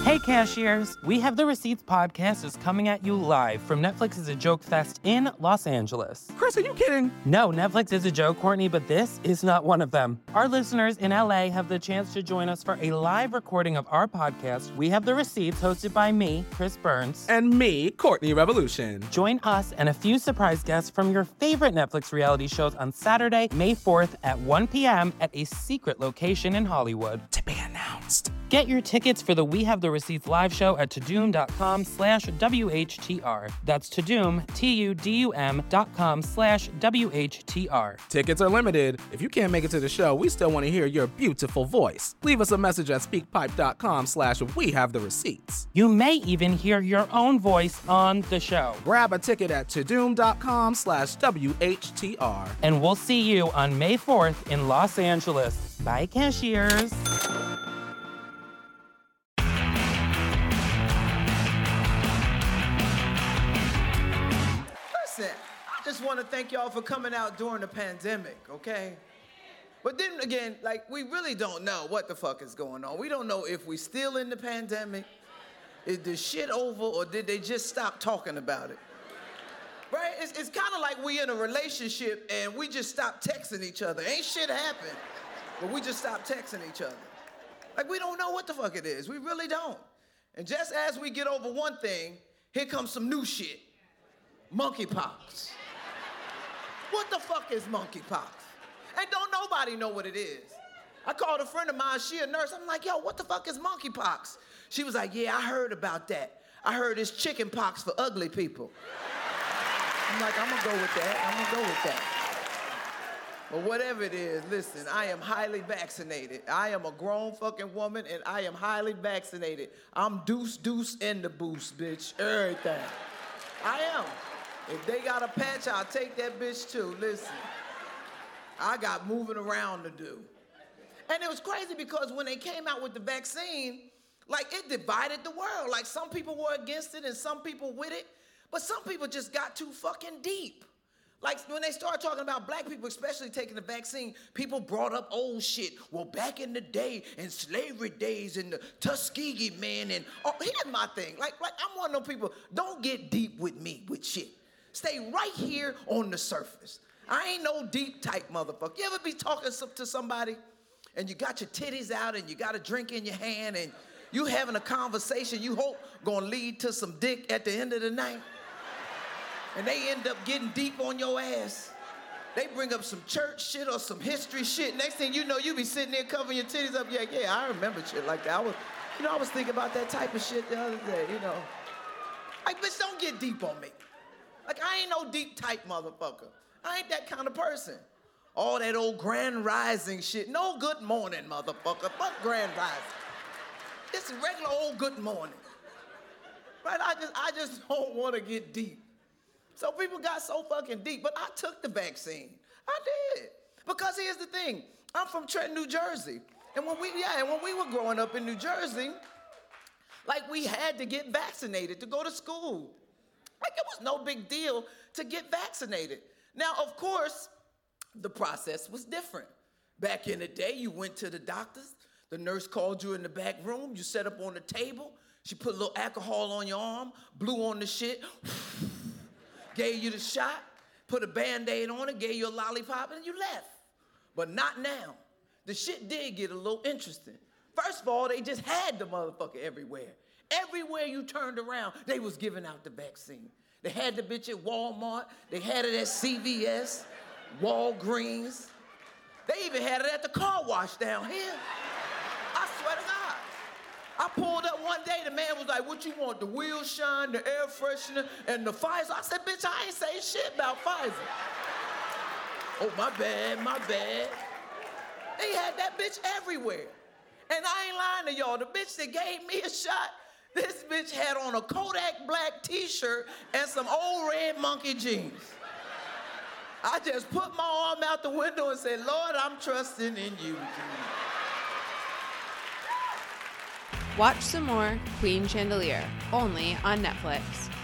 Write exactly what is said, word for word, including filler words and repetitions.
Hey, cashiers! We Have the Receipts podcast is coming at you live from Netflix's A Joke Fest in Los Angeles. Chris, are you kidding? No, Netflix is a joke, Courtney, but this is not one of them. Our listeners in L A have the chance to join us for a live recording of our podcast, We Have the Receipts, hosted by me, Chris Burns. And me, Courtney Revolution. Join us and a few surprise guests from your favorite Netflix reality shows on Saturday, May fourth at one p.m. at a secret location in Hollywood. To be announced. Get your tickets for the We Have the Receipts live show at Tudum.com slash WHTR. That's Tudum, T U D U M dot com slash W H T R. Tickets are limited. If you can't make it to the show, we still want to hear your beautiful voice. Leave us a message at speakpipe.com slash We Have the Receipts. You may even hear your own voice on the show. Grab a ticket at Tudum.com slash WHTR. And we'll see you on May fourth in Los Angeles. Bye, cashiers. I just want to thank y'all for coming out during the pandemic, okay? But then again, like, we really don't know what the fuck is going on. We don't know if we still in the pandemic, is the shit over, or did they just stop talking about it? Right? It's, it's kind of like we in a relationship and we just stopped texting each other. Ain't shit happened, but we just stopped texting each other. Like, we don't know what the fuck it is. We really don't. And just as we get over one thing, here comes some new shit. Monkeypox. What the fuck is monkeypox? And don't nobody know what it is. I called a friend of mine, she a nurse. I'm like, yo, what the fuck is monkeypox? She was like, yeah, I heard about that. I heard it's chicken pox for ugly people. I'm like, I'm gonna go with that, I'm gonna go with that. But whatever it is, listen, I am highly vaccinated. I am a grown fucking woman and I am highly vaccinated. I'm deuce deuce in the boost, bitch, everything. I am. If they got a patch, I'll take that bitch too. Listen, I got moving around to do. And it was crazy because when they came out with the vaccine, like, it divided the world. Like, some people were against it and some people with it, but some people just got too fucking deep. Like, when they started talking about black people, especially taking the vaccine, people brought up old shit. Well, back in the day, in slavery days, in the Tuskegee man, and oh, here's my thing. Like, like I'm one of those people, don't get deep with me with shit. Stay right here on the surface. I ain't no deep type motherfucker. You ever be talking to somebody and you got your titties out and you got a drink in your hand and you having a conversation you hope gonna lead to some dick at the end of the night? And they end up getting deep on your ass. They bring up some church shit or some history shit. Next thing you know, you be sitting there covering your titties up. Yeah, yeah, I remember shit like that. I was, you know, I was thinking about that type of shit the other day, you know. Like, bitch, don't get deep on me. Like, I ain't no deep type motherfucker. I ain't that kind of person. All that old grand rising shit. No good morning, motherfucker. Fuck grand rising. It's a regular old good morning. Right? I just, I just don't want to get deep. So people got so fucking deep, but I took the vaccine. I did. Because here's the thing. I'm from Trenton, New Jersey. And when we, yeah, and when we were growing up in New Jersey, like, we had to get vaccinated to go to school. Like, it was no big deal to get vaccinated. Now, of course, the process was different. Back in the day, you went to the doctors, the nurse called you in the back room, you sat up on the table, she put a little alcohol on your arm, blew on the shit, gave you the shot, put a Band-Aid on it, gave you a lollipop, and you left. But not now. The shit did get a little interesting. First of all, they just had the motherfucker everywhere. Everywhere you turned around, they was giving out the vaccine. They had the bitch at Walmart. They had it at C V S, Walgreens. They even had it at the car wash down here. I swear to God. I pulled up one day, the man was like, what you want, the wheel shine, the air freshener, and the Pfizer? I said, bitch, I ain't saying shit about Pfizer. Oh, my bad, my bad. They had that bitch everywhere. And I ain't lying to y'all, the bitch that gave me a shot, this bitch had on a Kodak black t-shirt and some old red monkey jeans. I just put my arm out the window and said, Lord, I'm trusting in you. Watch some more Queen Chandelier, only on Netflix.